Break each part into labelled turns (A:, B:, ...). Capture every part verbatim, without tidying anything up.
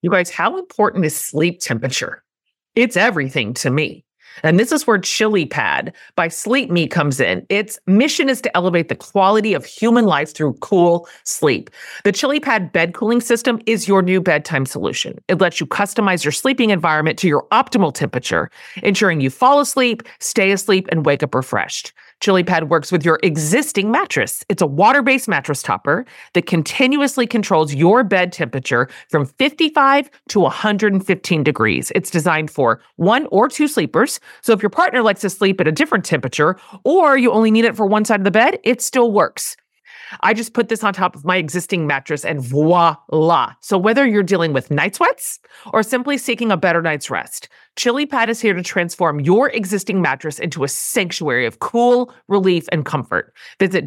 A: You guys, how important is sleep temperature? It's everything to me. And this is where ChiliPad by Sleep Me comes in. Its mission is to elevate the quality of human life through cool sleep. The ChiliPad bed cooling system is your new bedtime solution. It lets you customize your sleeping environment to your optimal temperature, ensuring you fall asleep, stay asleep, and wake up refreshed. ChiliPad works with your existing mattress. It's a water-based mattress topper that continuously controls your bed temperature from fifty-five to one hundred fifteen degrees. It's designed for one or two sleepers. So if your partner likes to sleep at a different temperature, or you only need it for one side of the bed, it still works. I just put this on top of my existing mattress and voila. So whether you're dealing with night sweats or simply seeking a better night's rest, ChiliPad is here to transform your existing mattress into a sanctuary of cool, relief, and comfort. Visit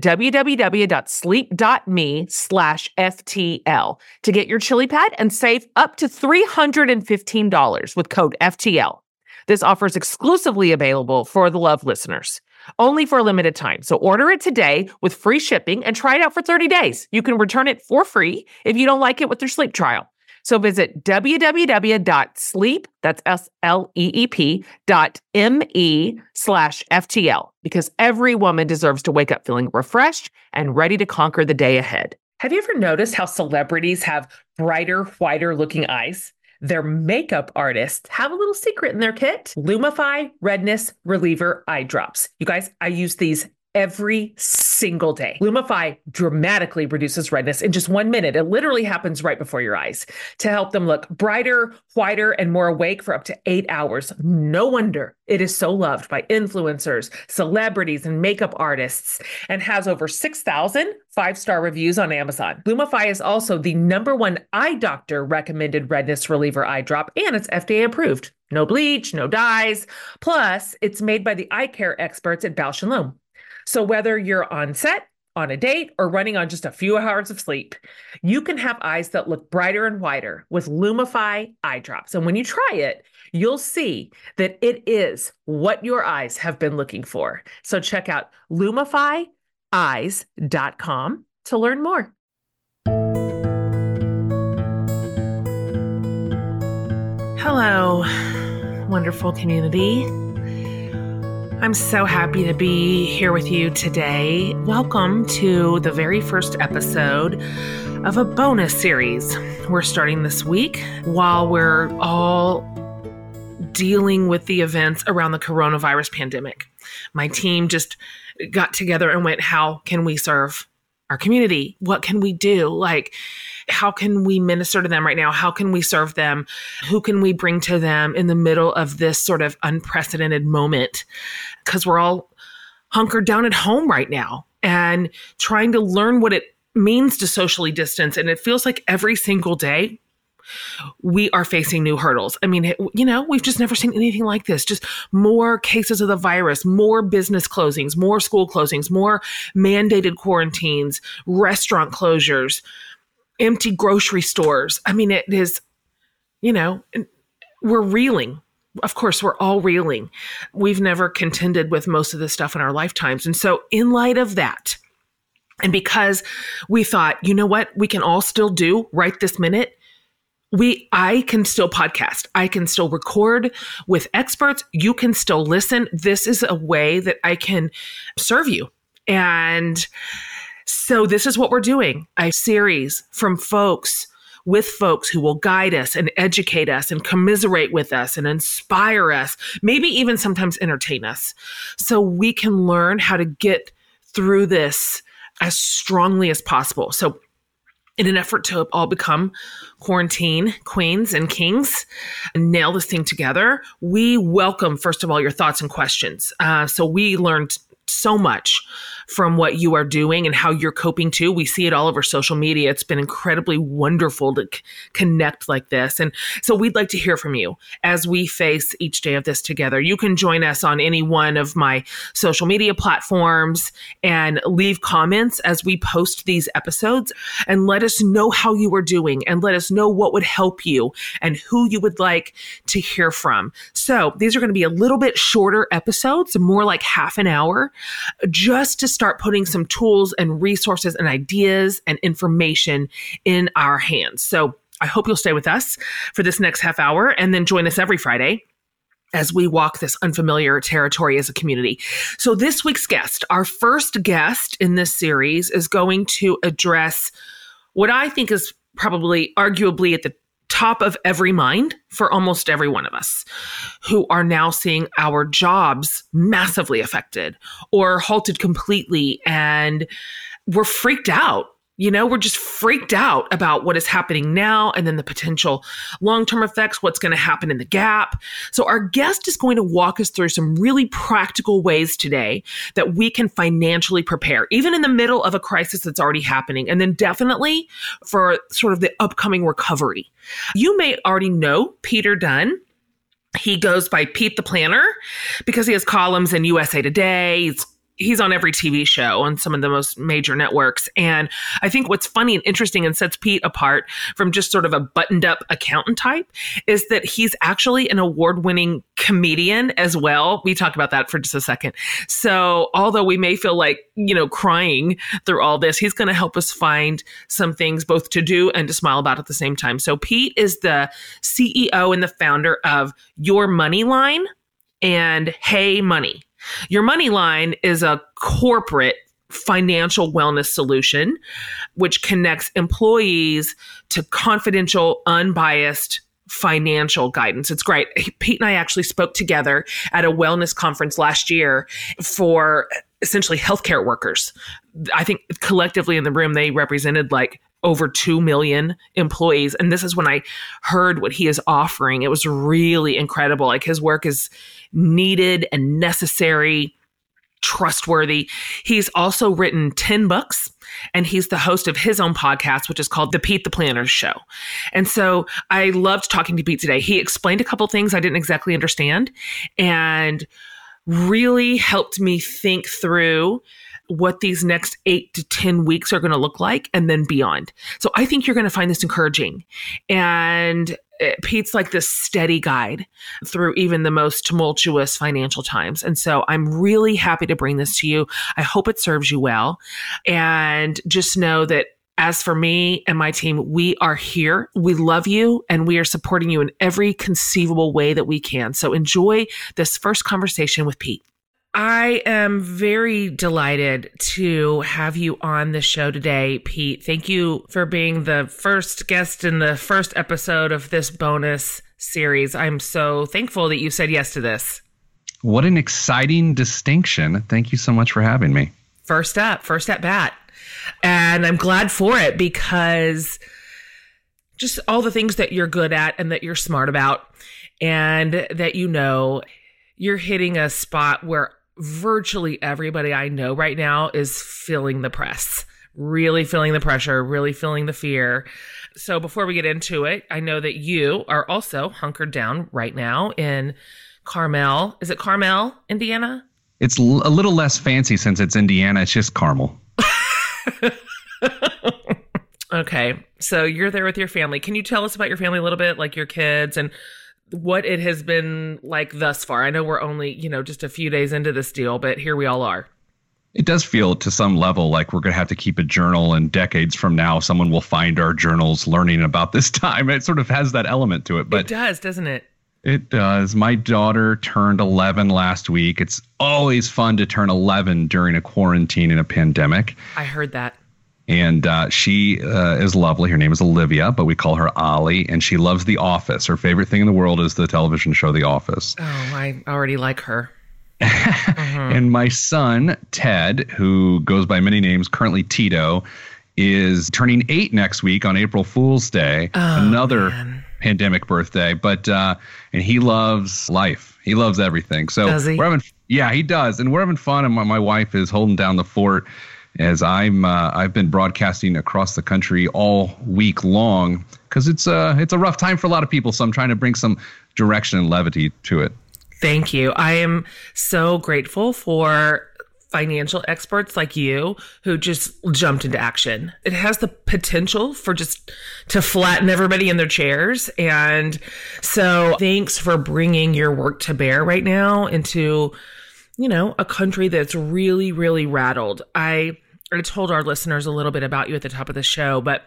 A: www.sleep.me slash FTL to get your ChiliPad and save up to three hundred fifteen dollars with code F T L. This offer is exclusively available for the Love listeners, only for a limited time. So order it today with free shipping and try it out for thirty days. You can return it for free if you don't like it with your sleep trial. So visit www.sleep, that's S L E E P, dot M-E slash F T L, because every woman deserves to wake up feeling refreshed and ready to conquer the day ahead. Have you ever noticed how celebrities have brighter, whiter looking eyes? Their makeup artists have a little secret in their kit. Lumify Redness Reliever Eye Drops. You guys, I use these every single day. Lumify dramatically reduces redness in just one minute. It literally happens right before your eyes to help them look brighter, whiter, and more awake for up to eight hours. No wonder it is so loved by influencers, celebrities, and makeup artists, and has over six thousand five-star reviews on Amazon. Lumify is also the number one eye doctor recommended redness reliever eye drop, and it's F D A approved. No bleach, no dyes. Plus, it's made by the eye care experts at Bausch and Lomb. So whether you're on set, on a date, or running on just a few hours of sleep, you can have eyes that look brighter and whiter with Lumify eye drops. And when you try it, you'll see that it is what your eyes have been looking for. So check out lumify eyes dot com to learn more. Hello, wonderful community. I'm so happy to be here with you today. Welcome to the very first episode of a bonus series we're starting this week while we're all dealing with the events around the coronavirus pandemic. My team just got together and went, how can we serve our community? What can we do? Like, how can we minister to them right now? How can we serve them? Who can we bring to them in the middle of this sort of unprecedented moment? Because we're all hunkered down at home right now and trying to learn what it means to socially distance. And it feels like every single day we are facing new hurdles. I mean, you know, we've just never seen anything like this. Just more cases of the virus, more business closings, more school closings, more mandated quarantines, restaurant closures, empty grocery stores. I mean, it is, you know, we're reeling. Of course, we're all reeling. We've never contended with most of this stuff in our lifetimes. And so in light of that, and because we thought, you know what, we can all still do right this minute, we, I can still podcast. I can still record with experts. You can still listen. This is a way that I can serve you. And so this is what we're doing, a series from folks with folks who will guide us and educate us and commiserate with us and inspire us, maybe even sometimes entertain us, so we can learn how to get through this as strongly as possible. So in an effort to all become quarantine queens and kings and nail this thing together, we welcome, first of all, your thoughts and questions. Uh, so we learned so much from what you are doing and how you're coping too. We see it all over social media. It's been incredibly wonderful to c- connect like this. And so we'd like to hear from you as we face each day of this together. You can join us on any one of my social media platforms and leave comments as we post these episodes, and let us know how you are doing and let us know what would help you and who you would like to hear from. So these are going to be a little bit shorter episodes, more like half an hour, just to start putting some tools and resources and ideas and information in our hands. So I hope you'll stay with us for this next half hour and then join us every Friday as we walk this unfamiliar territory as a community. So this week's guest, our first guest in this series, is going to address what I think is probably arguably at the top of every mind for almost every one of us who are now seeing our jobs massively affected or halted completely. And we're freaked out. You know, we're just freaked out about what is happening now and then the potential long-term effects, what's going to happen in the gap. So our guest is going to walk us through some really practical ways today that we can financially prepare, even in the middle of a crisis that's already happening, and then definitely for sort of the upcoming recovery. You may already know Peter Dunn. He goes by Pete the Planner because he has columns in U S A Today. He's He's on every T V show on some of the most major networks. And I think what's funny and interesting and sets Pete apart from just sort of a buttoned up accountant type is that he's actually an award-winning comedian as well. We talk about that for just a second. So although we may feel like, you know, crying through all this, he's going to help us find some things both to do and to smile about at the same time. So Pete is the C E O and the founder of Your Money Line and Hey Money. Your Money Line is a corporate financial wellness solution which connects employees to confidential, unbiased financial guidance. It's great. Pete and I actually spoke together at a wellness conference last year for essentially healthcare workers. I think collectively in the room, they represented like over two million employees. And this is when I heard what he is offering. It was really incredible. Like his work is needed and necessary, trustworthy. He's also written ten books, and he's the host of his own podcast, which is called The Pete the Planner Show. And so I loved talking to Pete today. He explained a couple things I didn't exactly understand and really helped me think through what these next eight to ten weeks are going to look like and then beyond. So I think you're going to find this encouraging. And Pete's like this steady guide through even the most tumultuous financial times. And so I'm really happy to bring this to you. I hope it serves you well. And just know that as for me and my team, we are here. We love you and we are supporting you in every conceivable way that we can. So enjoy this first conversation with Pete. I am very delighted to have you on the show today, Pete. Thank you for being the first guest in the first episode of this bonus series. I'm so thankful that you said yes to this.
B: What an exciting distinction. Thank you so much for having me.
A: First up, first at bat. And I'm glad for it because just all the things that you're good at and that you're smart about and that you know, you're hitting a spot where virtually everybody I know right now is feeling the press, really feeling the pressure, really feeling the fear. So before we get into it, I know that you are also hunkered down right now in Carmel. Is it Carmel, Indiana?
B: It's l- a little less fancy since it's Indiana. It's just Carmel.
A: Okay. So you're there with your family. Can you tell us about your family a little bit, like your kids and what it has been like thus far? I know we're only, you know, just a few days into this deal, but here we all are.
B: It does feel to some level like we're going to have to keep a journal, and decades from now, someone will find our journals learning about this time. It sort of has that element to it. But
A: it does, doesn't it?
B: It does. My daughter turned eleven last week. It's always fun to turn eleven during a quarantine in a pandemic.
A: I heard that.
B: And uh, she uh, is lovely. Her name is Olivia, but we call her Ollie, and she loves The Office. Her favorite thing in the world is the television show The Office.
A: Oh, I already like her. Mm-hmm.
B: And my son, Ted, who goes by many names, currently Tito, is turning eight next week on April Fool's Day.
A: Oh,
B: another
A: man.
B: Pandemic birthday. But uh, and he loves life. He loves everything. So
A: does he?
B: we're having, yeah, he does. And we're having fun. And my, my wife is holding down the fort as I'm uh, I've been broadcasting across the country all week long because it's uh it's a rough time for a lot of people. So I'm trying to bring some direction and levity to it.
A: Thank you. I am so grateful for financial experts like you who just jumped into action. It has the potential for just to flatten everybody in their chairs. And so thanks for bringing your work to bear right now into, you know, a country that's really, really rattled. I I told our listeners a little bit about you at the top of the show, but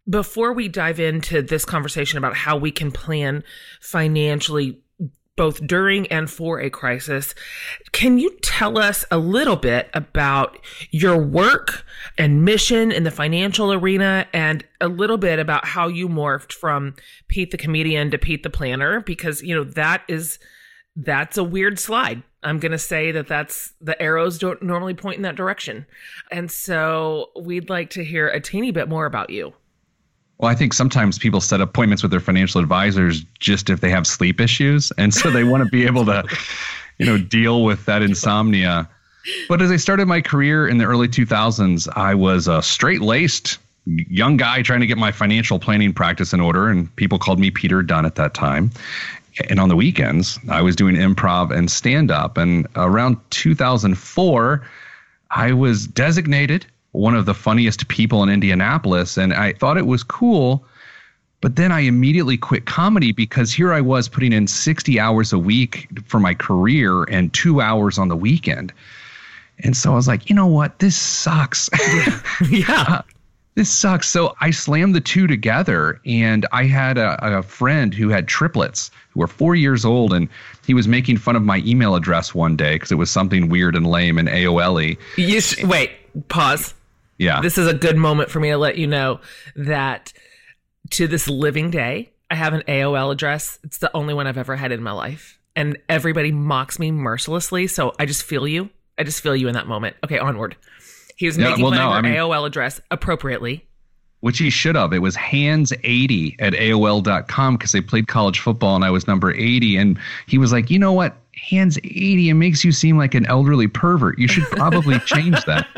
A: Before we dive into this conversation about how we can plan financially both during and for a crisis, can you tell us a little bit about your work and mission in the financial arena, and a little bit about how you morphed from Pete the comedian to Pete the planner? Because, you know, that is, that's a weird slide. I'm going to say that that's, the arrows don't normally point in that direction. And so we'd like to hear a teeny bit more about you.
B: Well, I think sometimes people set appointments with their financial advisors just if they have sleep issues. And so they want to be able to, you know, deal with that insomnia. But as I started my career in the early two thousands, I was a straight-laced young guy trying to get my financial planning practice in order. And people called me Peter Dunn at that time. And on the weekends, I was doing improv and stand-up. And around two thousand four, I was designated one of the funniest people in Indianapolis. And I thought it was cool. But then I immediately quit comedy because here I was putting in sixty hours a week for my career and two hours on the weekend. And so I was like, you know what? This sucks.
A: Yeah. yeah.
B: uh, this sucks. So I slammed the two together, and I had a, a friend who had triplets who were four years old, and he was making fun of my email address one day because it was something weird and lame and A O L-y.
A: You sh- wait, pause.
B: Yeah.
A: This is a good moment for me to let you know that to this living day, I have an A O L address. It's the only one I've ever had in my life. And everybody mocks me mercilessly. So I just feel you. I just feel you in that moment. Okay, onward. He was
B: Yeah,
A: making
B: well,
A: fun
B: no,
A: of
B: I
A: your
B: mean-
A: A O L address appropriately.
B: Which he should have. It was hands eighty at A O L dot com because they played college football and I was number eighty. And he was like, you know what? Hands eighty, it makes you seem like an elderly pervert. You should probably change that.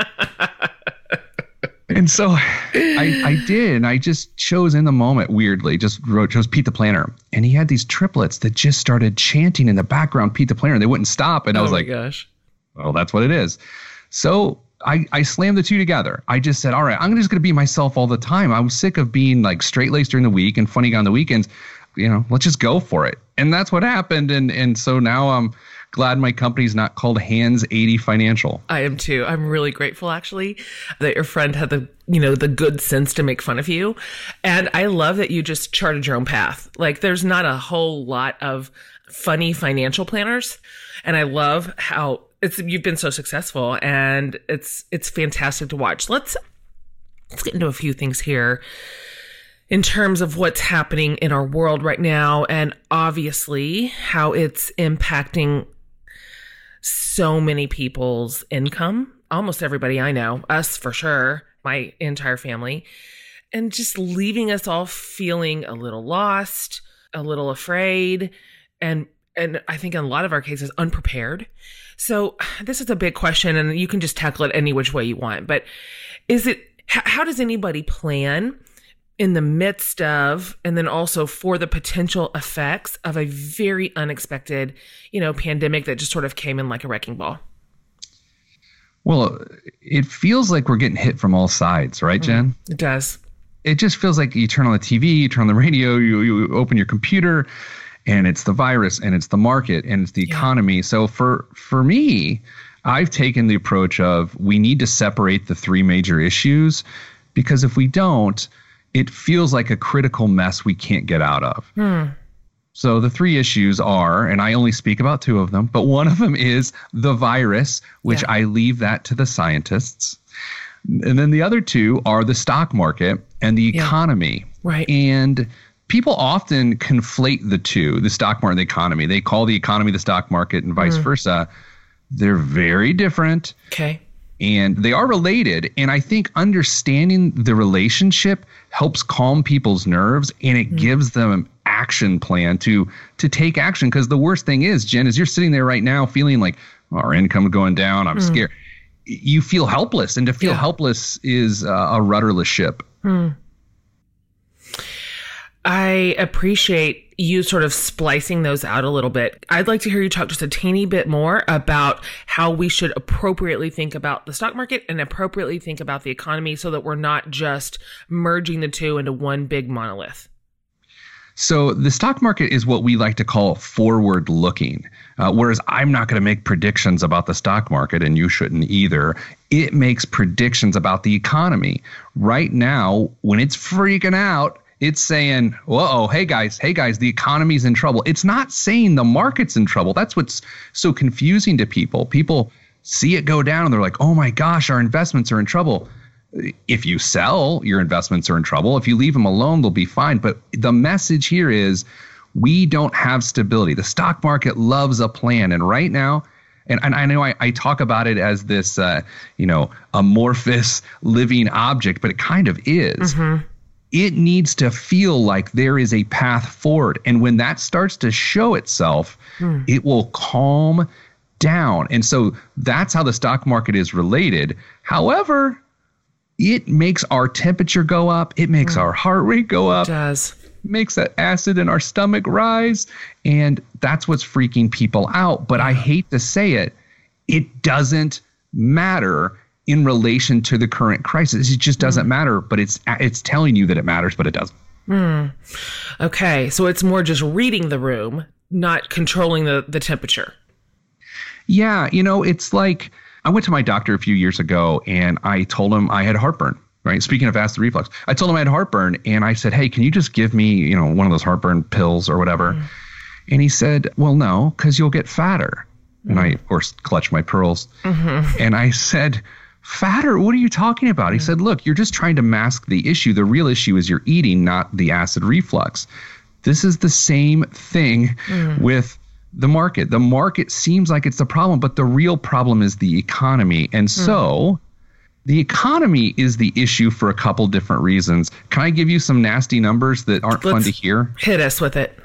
B: And so I, I did. And I just chose in the moment, weirdly, just wrote, chose Pete the Planner. And he had these triplets that just started chanting in the background, Pete the Planner. They wouldn't stop. And I was
A: oh my
B: like,
A: gosh.
B: well, that's what it is. So I, I slammed the two together. I just said, all right, I'm just going to be myself all the time. I was sick of being like straight-laced during the week and funny guy on the weekends. You know, let's just go for it. And that's what happened. And and so now I'm glad my company's not called Hands eighty Financial.
A: I am too. I'm really grateful, actually, that your friend had the, you know, the good sense to make fun of you. And I love that you just charted your own path. Like, there's not a whole lot of funny financial planners. And I love how it's, you've been so successful, and it's, it's fantastic to watch. Let's, let's get into a few things here in terms of what's happening in our world right now, and obviously how it's impacting so many people's income. Almost everybody I know, us for sure, my entire family, and just leaving us all feeling a little lost, a little afraid, and and I think in a lot of our cases, unprepared. So this is a big question, and you can just tackle it any which way you want. But is it, how does anybody plan in the midst of, and then also for the potential effects of a very unexpected, you know, pandemic that just sort of came in like a wrecking ball?
B: Well, it feels like we're getting hit from all sides, right, Jen?
A: Mm, it does.
B: It just feels like you turn on the T V, you turn on the radio, you, you open your computer, and it's the virus, and it's the market, and it's the
A: Yeah.
B: economy. So for for me, I've taken the approach of we need to separate the three major issues, because if we don't, it feels like a critical mess we can't get out of.
A: Hmm.
B: So the three issues are, and I only speak about two of them, but one of them is the virus, which
A: Yeah.
B: I leave that to the scientists. And then the other two are the stock market and the
A: Yeah.
B: economy.
A: Right.
B: And people often conflate the two, the stock market and the economy. They call the economy the stock market and vice versa. They're very different.
A: Okay.
B: And they are related. And I think understanding the relationship helps calm people's nerves, and it gives them an action plan to to take action. Because the worst thing is, Jen, is you're sitting there right now feeling like, oh, our income is going down. I'm scared. You feel helpless. And to feel
A: Yeah.
B: helpless is uh, a rudderless ship.
A: Hmm. I appreciate you sort of splicing those out a little bit. I'd like to hear you talk just a teeny bit more about how we should appropriately think about the stock market and appropriately think about the economy, so that we're not just merging the two into one big monolith.
B: So the stock market is what we like to call forward looking, uh, whereas I'm not going to make predictions about the stock market, and you shouldn't either. It makes predictions about the economy. Right now, when it's freaking out, it's saying, whoa, hey guys, hey guys, the economy's in trouble. It's not saying the market's in trouble. That's what's so confusing to people. People see it go down and they're like, oh my gosh, our investments are in trouble. If you sell, your investments are in trouble. If you leave them alone, they'll be fine. But the message here is we don't have stability. The stock market loves a plan. And right now, and, and I know I, I talk about it as this, uh, you know, amorphous living object, but it kind of is. Mm-hmm. It needs to feel like there is a path forward. And when that starts to show itself, mm. it will calm down. And so that's how the stock market is related. However, it makes our temperature go up. It makes mm. our heart rate go up.
A: It does.
B: Makes that acid in our stomach rise. And that's what's freaking people out. But I hate to say it, it doesn't matter in relation to the current crisis. It just doesn't mm. matter, but it's it's telling you that it matters, but it doesn't.
A: Mm. Okay, so it's more just reading the room, not controlling the, the temperature.
B: Yeah, you know, it's like I went to my doctor a few years ago and I told him I had heartburn, right? Speaking of acid reflux, I told him I had heartburn and I said, hey, can you just give me, you know, one of those heartburn pills or whatever? Mm. And he said, well, no, because you'll get fatter. Mm. And I, of course, clutched my pearls. Mm-hmm. And I said, fatter? What are you talking about? He said, look, you're just trying to mask the issue. The real issue is you're eating, not the acid reflux. This is the same thing mm. with the market. The market seems like it's the problem, but the real problem is the economy. And mm. so the economy is the issue for a couple different reasons. Can I give you some nasty numbers that aren't Let's fun to hear?
A: Hit us with it.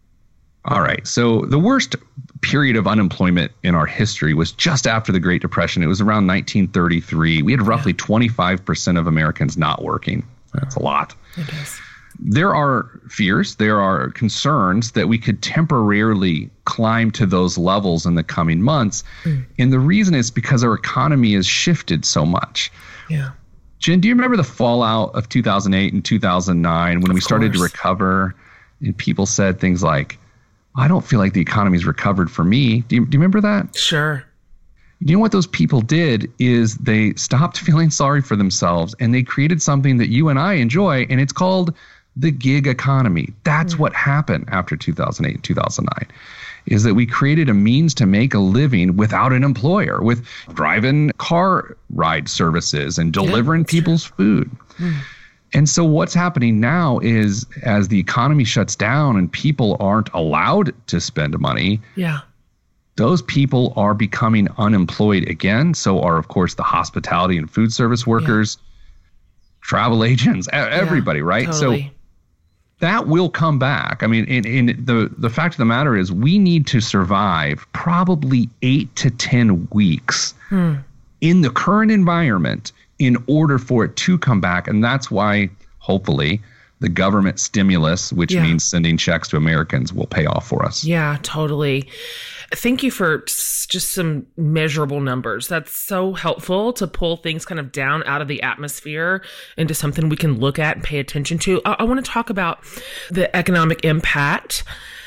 B: All right. So the worst period of unemployment in our history was just after the Great Depression. It was around nineteen thirty-three. We had roughly yeah. twenty-five percent of Americans not working. That's a lot.
A: It is.
B: There are fears, there are concerns that we could temporarily climb to those levels in the coming months. Mm. And the reason is because our economy has shifted so much.
A: Yeah.
B: Jen, do you remember the fallout of two thousand eight and two thousand nine when of we started course. to recover and people said things like, I don't feel like the economy's recovered for me. Do you, do you remember that?
A: Sure.
B: You know what those people did is they stopped feeling sorry for themselves and they created something that you and I enjoy, and it's called the gig economy. That's mm-hmm. what happened after two thousand eight and two thousand nine, is that we created a means to make a living without an employer, with driving car ride services and delivering yeah, people's true. food. Mm. And so what's happening now is as the economy shuts down and people aren't allowed to spend money,
A: yeah,
B: those people are becoming unemployed again. So are, of course, the hospitality and food service workers, yeah. travel agents, everybody, yeah, right?
A: Totally.
B: So that will come back. I mean, in, in the, the fact of the matter is we need to survive probably eight to ten weeks hmm. in the current environment in order for it to come back. And that's why, hopefully, the government stimulus, which yeah. means sending checks to Americans, will pay off for us.
A: Yeah, totally. Thank you for just some measurable numbers. That's so helpful to pull things kind of down out of the atmosphere into something we can look at and pay attention to. I, I want to talk about the economic impact.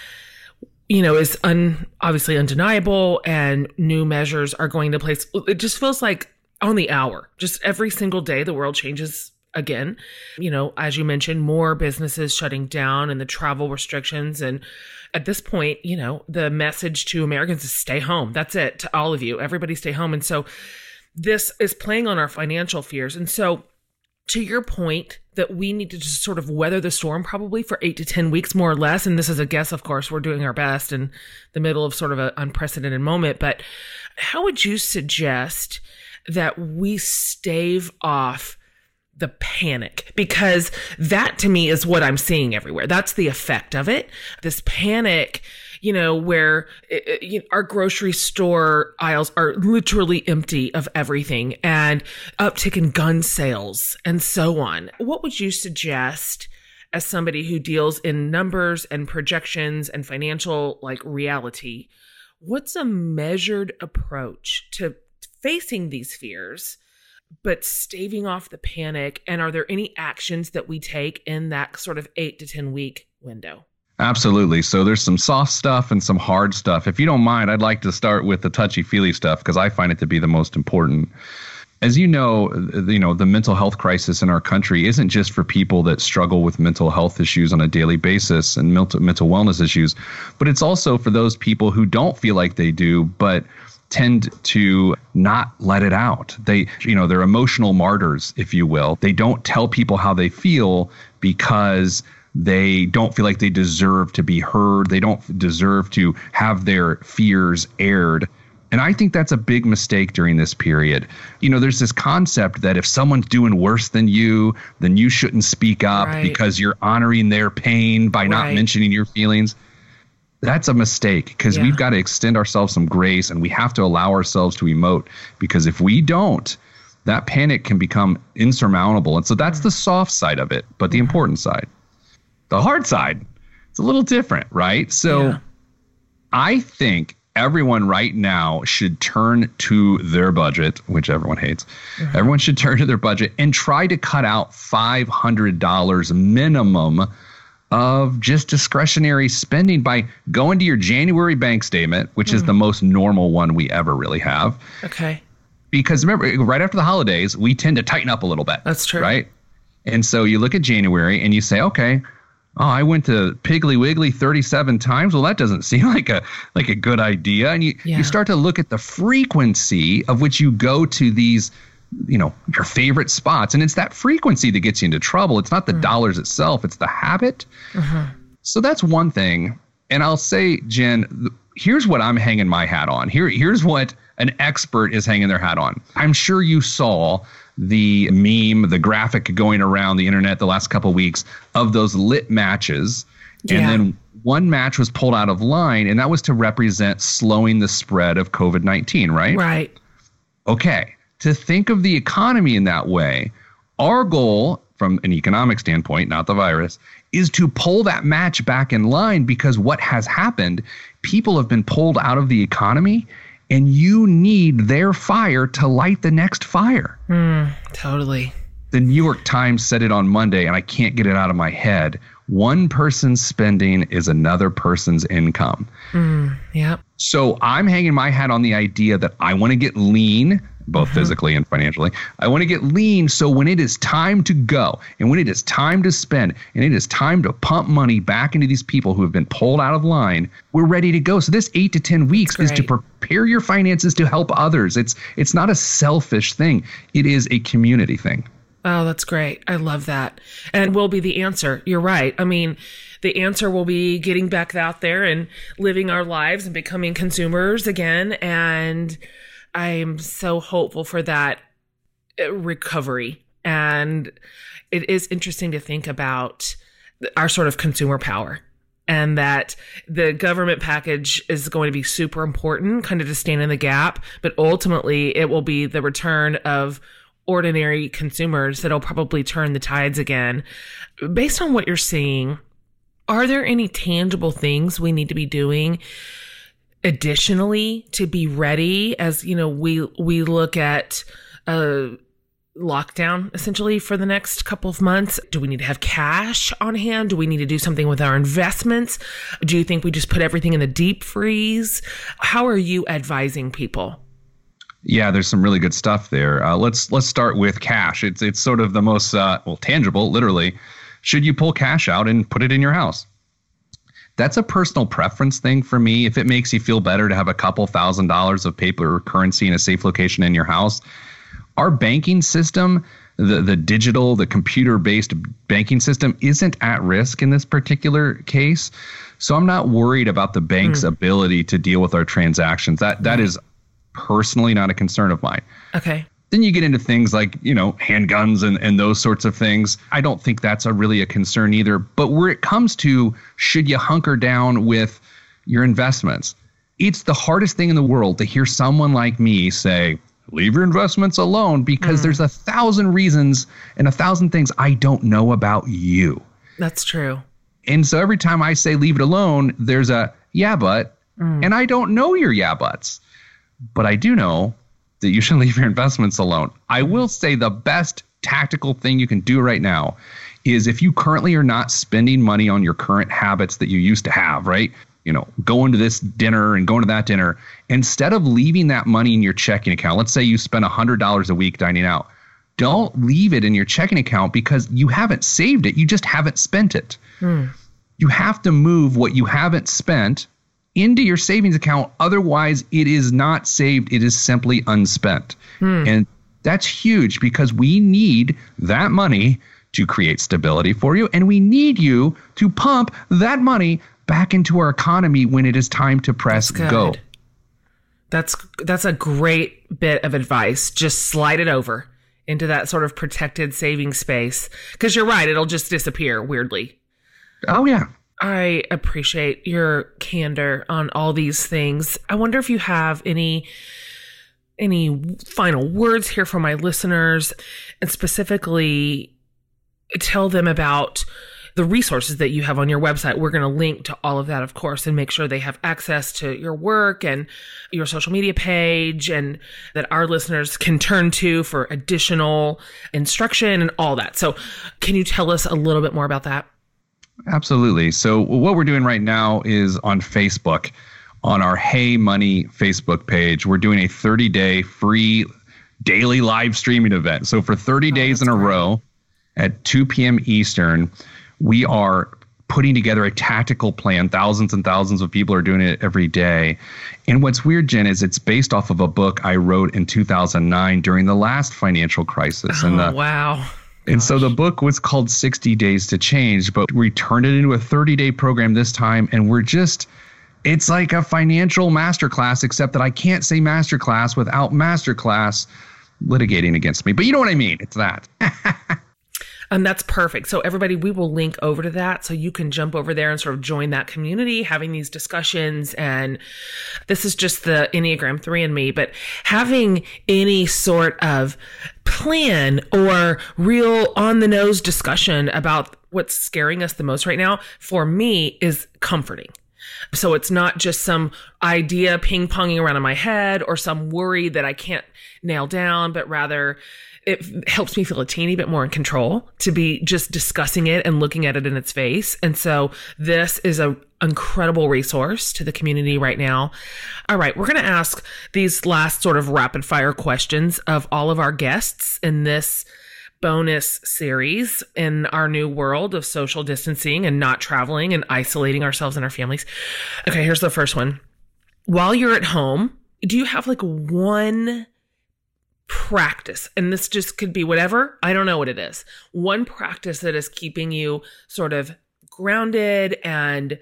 A: You know, is un, obviously undeniable, and new measures are going to place. It just feels like on the hour, just every single day, the world changes again. You know, as you mentioned, more businesses shutting down and the travel restrictions. And at this point, you know, the message to Americans is stay home. That's it, to all of you. Everybody stay home. And so this is playing on our financial fears. And so to your point that we need to just sort of weather the storm probably for eight to ten weeks, more or less. And this is a guess, of course, we're doing our best in the middle of sort of an unprecedented moment. But how would you suggest that we stave off the panic? Because that to me is what I'm seeing everywhere. That's the effect of it. This panic, you know, where it, you know, our grocery store aisles are literally empty of everything, and uptick in gun sales and so on. What would you suggest as somebody who deals in numbers and projections and financial like reality? What's a measured approach to facing these fears, but staving off the panic? And are there any actions that we take in that sort of eight to ten week window?
B: Absolutely. So there's some soft stuff and some hard stuff. If you don't mind, I'd like to start with the touchy-feely stuff because I find it to be the most important. As you know, you know, the mental health crisis in our country isn't just for people that struggle with mental health issues on a daily basis and mental mental wellness issues, but it's also for those people who don't feel like they do, but tend to not let it out. They, you know, they're emotional martyrs, if you will. They don't tell people how they feel because they don't feel like they deserve to be heard. They don't deserve to have their fears aired. And I think that's a big mistake during this period. You know, there's this concept that if someone's doing worse than you, then you shouldn't speak up right. because you're honoring their pain by not right. mentioning your feelings. That's a mistake because yeah. we've got to extend ourselves some grace and we have to allow ourselves to emote, because if we don't, that panic can become insurmountable. And so that's the soft side of it, but the important side. The hard side, it's a little different, right? So yeah. I think everyone right now should turn to their budget, which everyone hates. Mm-hmm. Everyone should turn to their budget and try to cut out five hundred dollars minimum of just discretionary spending by going to your January bank statement, which mm-hmm. is the most normal one we ever really have.
A: Okay.
B: Because remember, right after the holidays, we tend to tighten up a little bit.
A: That's true.
B: Right? And so you look at January and you say, okay, oh, I went to Piggly Wiggly thirty-seven times. Well, that doesn't seem like a like a good idea. And you, yeah. you start to look at the frequency of which you go to these, you know, your favorite spots. And it's that frequency that gets you into trouble. It's not the mm-hmm. dollars itself. It's the habit. Mm-hmm. So that's one thing. And I'll say, Jen, here's what I'm hanging my hat on. Here, here's what an expert is hanging their hat on. I'm sure you saw the meme, the graphic going around the internet the last couple of weeks of those lit matches. Yeah. And then one match was pulled out of line, and that was to represent slowing the spread of COVID nineteen, right?
A: Right.
B: Okay. To think of the economy in that way, our goal from an economic standpoint, not the virus, is to pull that match back in line, because what has happened, people have been pulled out of the economy. And you need their fire to light the next fire.
A: Mm, totally.
B: The New York Times said it on Monday, and I can't get it out of my head. One person's spending is another person's income.
A: Mm, yep.
B: So I'm hanging my hat on the idea that I want to get lean, both mm-hmm. physically and financially. I want to get lean so when it is time to go and when it is time to spend and it is time to pump money back into these people who have been pulled out of line, we're ready to go. So this eight to ten weeks is to prepare your finances to help others. It's it's not a selfish thing. It is a community thing.
A: Oh, that's great. I love that. And will be the answer. You're right. I mean, the answer will be getting back out there and living our lives and becoming consumers again. And I'm so hopeful for that recovery. And it is interesting to think about our sort of consumer power, and that the government package is going to be super important, kind of to stand in the gap. But ultimately, it will be the return of ordinary consumers that'll probably turn the tides again. Based on what you're seeing, are there any tangible things we need to be doing additionally to be ready as, you know, we we look at a lockdown essentially for the next couple of months? Do we need to have cash on hand? Do we need to do something with our investments? Do you think we just put everything in the deep freeze? How are you advising people?
B: Yeah, there's some really good stuff there. Uh, let's let's start with cash. It's it's sort of the most uh, well tangible, literally. Should you pull cash out and put it in your house? That's a personal preference thing for me. If it makes you feel better to have a couple thousand dollars of paper currency in a safe location in your house, our banking system, the the digital, the computer-based banking system, isn't at risk in this particular case. So I'm not worried about the bank's mm. ability to deal with our transactions. That that is personally not a concern of mine.
A: Okay.
B: Then you get into things like, you know, handguns and, and those sorts of things. I don't think that's a really a concern either. But where it comes to, should you hunker down with your investments? It's the hardest thing in the world to hear someone like me say, leave your investments alone, because mm. there's a thousand reasons and a thousand things I don't know about you.
A: That's true.
B: And so every time I say leave it alone, there's a yeah, but, mm. and I don't know your yeah, buts. But I do know that you should leave your investments alone. I will say the best tactical thing you can do right now is if you currently are not spending money on your current habits that you used to have, right? You know, going to this dinner and going to that dinner, instead of leaving that money in your checking account, let's say you spend one hundred dollars a week dining out, don't leave it in your checking account because you haven't saved it. You just haven't spent it. Hmm. You have to move what you haven't spent into your savings account. Otherwise, it is not saved. It is simply unspent. Hmm. And that's huge because we need that money to create stability for you. And we need you to pump that money back into our economy when it is time to press
A: that's
B: go.
A: That's that's a great bit of advice. Just slide it over into that sort of protected saving space. Because you're right, it'll just disappear weirdly.
B: Oh, yeah.
A: I appreciate your candor on all these things. I wonder if you have any any final words here for my listeners, and specifically tell them about the resources that you have on your website. We're going to link to all of that, of course, and make sure they have access to your work and your social media page, and that our listeners can turn to for additional instruction and all that. So can you tell us a little bit more about that?
B: Absolutely. So what we're doing right now is on Facebook, on our Hey Money Facebook page, we're doing a thirty-day free daily live streaming event. So for thirty oh, days in a great. row at two p.m. Eastern, we are putting together a tactical plan. Thousands and thousands of people are doing it every day. And what's weird, Jen, is it's based off of a book I wrote in two thousand nine during the last financial crisis.
A: Oh,
B: and the,
A: wow.
B: And Gosh. So the book was called sixty days to Change, but we turned it into a thirty-day program this time. And we're just, it's like a financial masterclass, except that I can't say masterclass without masterclass litigating against me. But you know what I mean? It's that.
A: And that's perfect. So everybody, we will link over to that so you can jump over there and sort of join that community, having these discussions. And this is just the Enneagram three in me, but having any sort of plan or real on the nose discussion about what's scaring us the most right now, for me, is comforting. So it's not just some idea ping-ponging around in my head or some worry that I can't nail down, but rather it helps me feel a teeny bit more in control to be just discussing it and looking at it in its face. And so this is an incredible resource to the community right now. All right, we're going to ask these last sort of rapid fire questions of all of our guests in this bonus series in our new world of social distancing and not traveling and isolating ourselves and our families. Okay, here's the first one. While you're at home, do you have like one practice, and this just could be whatever, I don't know what it is, one practice that is keeping you sort of grounded and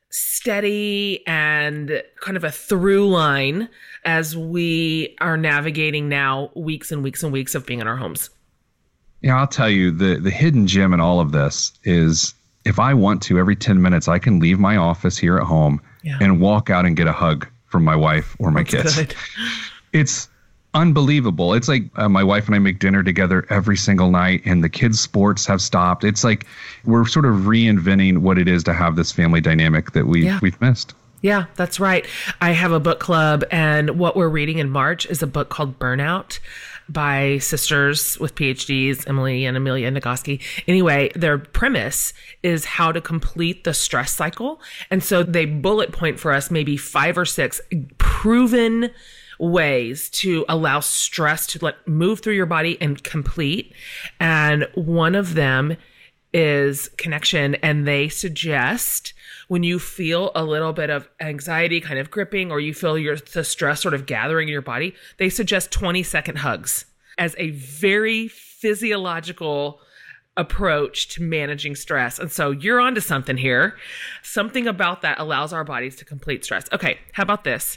A: steady and kind of a through line as we are navigating now weeks and weeks and weeks of being in our homes?
B: Yeah, I'll tell you, the the hidden gem in all of this is if I want to, every ten minutes, I can leave my office here at home yeah. and walk out and get a hug from my wife or my
A: That's
B: kids.
A: Good.
B: It's unbelievable. It's like uh, my wife and I make dinner together every single night, and the kids' sports have stopped. It's like we're sort of reinventing what it is to have this family dynamic that we, yeah. we've missed.
A: Yeah, that's right. I have a book club, and what we're reading in March is a book called Burnout by sisters with P H Ds, Emily and Amelia Nagoski. Anyway, their premise is how to complete the stress cycle. And so they bullet point for us maybe five or six proven ways to allow stress to let move through your body and complete. And one of them is connection. And they suggest when you feel a little bit of anxiety kind of gripping, or you feel your the stress sort of gathering in your body, they suggest twenty second hugs as a very physiological approach to managing stress. And so you're onto something here. Something about that allows our bodies to complete stress. Okay, how about this?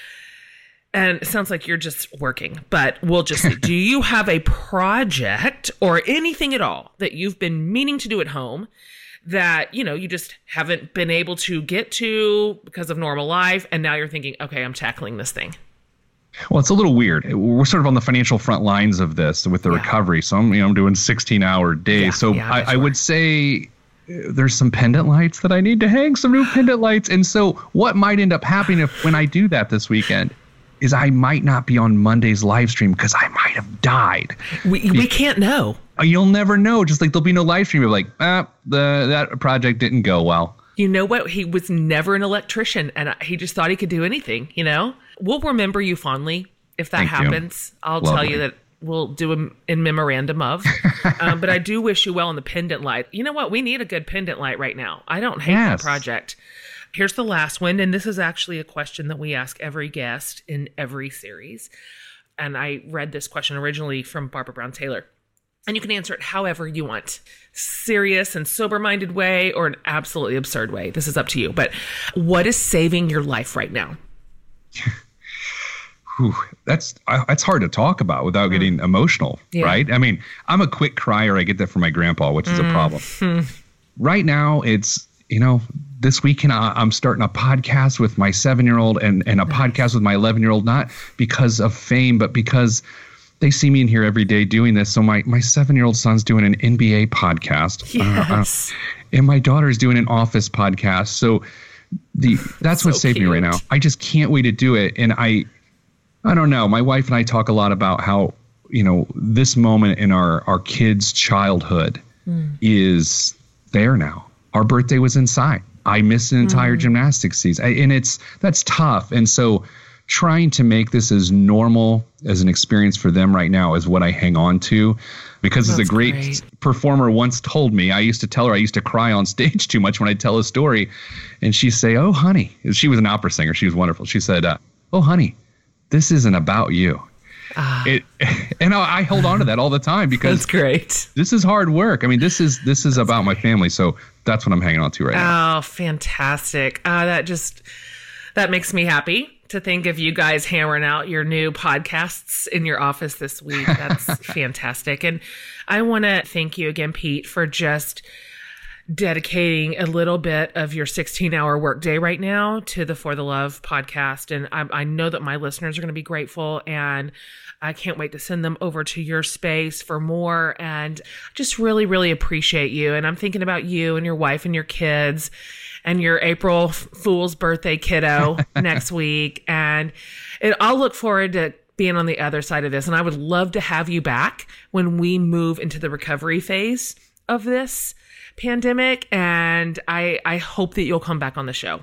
A: And it sounds like you're just working, but we'll just see. Do you have a project or anything at all that you've been meaning to do at home that, you know, you just haven't been able to get to because of normal life, and now you're thinking, okay, I'm tackling this thing?
B: Well, it's a little weird. We're sort of on the financial front lines of this with the yeah. recovery. So I'm, you know, I'm doing sixteen hour days. Yeah, so yeah, I, I would say there's some pendant lights that I need to hang, some new pendant lights. And so what might end up happening if when I do that this weekend is I might not be on Monday's live stream because I might have died.
A: We we can't know.
B: You'll never know. Just like there'll be no live stream. You're like, ah, the that project didn't go well.
A: You know what? He was never an electrician, and he just thought he could do anything, you know? We'll remember you fondly if that
B: Thank
A: happens. You. I'll
B: Lovely.
A: tell you that we'll do him in memorandum of. um, but I do wish you well on the pendant light. You know what? We need a good pendant light right now. I don't hate
B: yes.
A: that project. Here's the last one, and this is actually a question that we ask every guest in every series. And I read this question originally from Barbara Brown Taylor. And you can answer it however you want. Serious and sober-minded way or an absolutely absurd way. This is up to you. But what is saving your life right now?
B: Whew, that's that's hard to talk about without mm. getting emotional, yeah. right? I mean, I'm a quick crier. I get that from my grandpa, which is mm. a problem. Mm. Right now, it's, you know, this weekend I'm starting a podcast with my seven-year-old and, and a nice. podcast with my eleven-year-old, not because of fame, but because they see me in here every day doing this. So my, my seven-year-old son's doing an N B A podcast.
A: Yes.
B: Uh, uh, and my daughter's doing an Office podcast. So the that's
A: so
B: what's saving me right now. I just can't wait to do it. And I, I don't know. My wife and I talk a lot about how, you know, this moment in our, our kids' childhood mm. is there now. Our birthday was inside. I missed an entire mm. gymnastics season. And it's, that's tough. And so trying to make this as normal as an experience for them right now is what I hang on to, because as a great, great performer once told me, I used to tell her I used to cry on stage too much when I tell a story, and she'd say, "Oh, honey," she was an opera singer. She was wonderful. She said, uh, "Oh, honey, this isn't about you." Uh, it, and I, I hold on to that all the time because
A: that's great.
B: This is hard work. I mean, this is this is that's about great. my family. So that's what I'm hanging on to right
A: oh,
B: now.
A: Oh, fantastic. Uh, that just, that makes me happy to think of you guys hammering out your new podcasts in your office this week. That's fantastic. And I want to thank you again, Pete, for just dedicating a little bit of your sixteen hour workday right now to the For the Love podcast. And I, I know that my listeners are going to be grateful, and I can't wait to send them over to your space for more. And just really, really appreciate you. And I'm thinking about you and your wife and your kids and your April Fool's birthday kiddo next week. And it, I'll look forward to being on the other side of this. And I would love to have you back when we move into the recovery phase of this pandemic. And I, I hope that you'll come back on the show.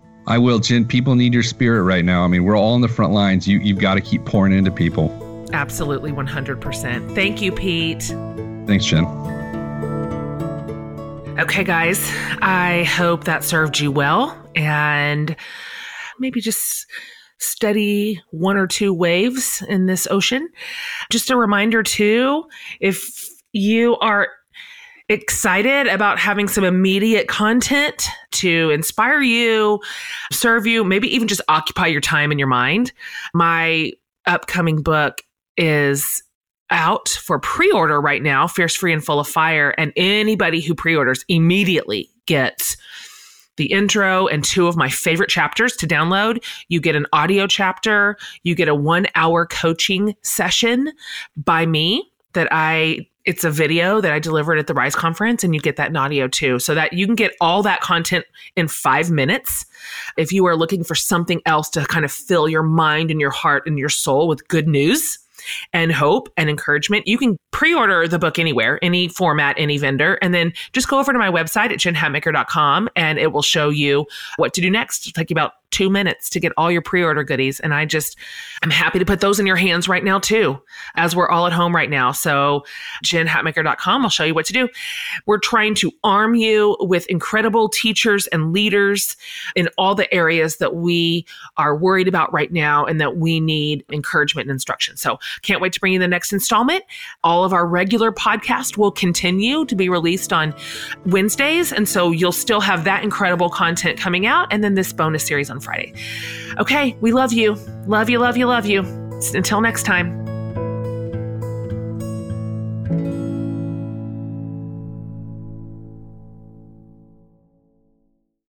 B: I will, Jen. People need your spirit right now. I mean, we're all on the front lines. You, you've got to keep pouring into people.
A: Absolutely, one hundred percent. Thank you, Pete.
B: Thanks, Jen.
A: Okay, guys, I hope that served you well, and maybe just study one or two waves in this ocean. Just a reminder too, if you are excited about having some immediate content to inspire you, serve you, maybe even just occupy your time and your mind, my upcoming book is out for pre-order right now, Fierce, Free, and Full of Fire. And anybody who pre-orders immediately gets the intro and two of my favorite chapters to download. You get an audio chapter. You get a one hour coaching session by me that I, it's a video that I delivered at the Rise conference, and you get that in audio too. So that you can get all that content in five minutes. If you are looking for something else to kind of fill your mind and your heart and your soul with good news and hope and encouragement, you can pre-order the book anywhere, any format, any vendor, and then just go over to my website at jen hatmaker dot com, and it will show you what to do next. It'll take you about two minutes to get all your pre-order goodies. And I just, I'm happy to put those in your hands right now too, as we're all at home right now. So jen hatmaker dot com, I'll show you what to do. We're trying to arm you with incredible teachers and leaders in all the areas that we are worried about right now and that we need encouragement and instruction. So can't wait to bring you the next installment. All of our regular podcast will continue to be released on Wednesdays. And so you'll still have that incredible content coming out, and then this bonus series on Friday. Okay, we love you. Love you, love you, love you. Until next time.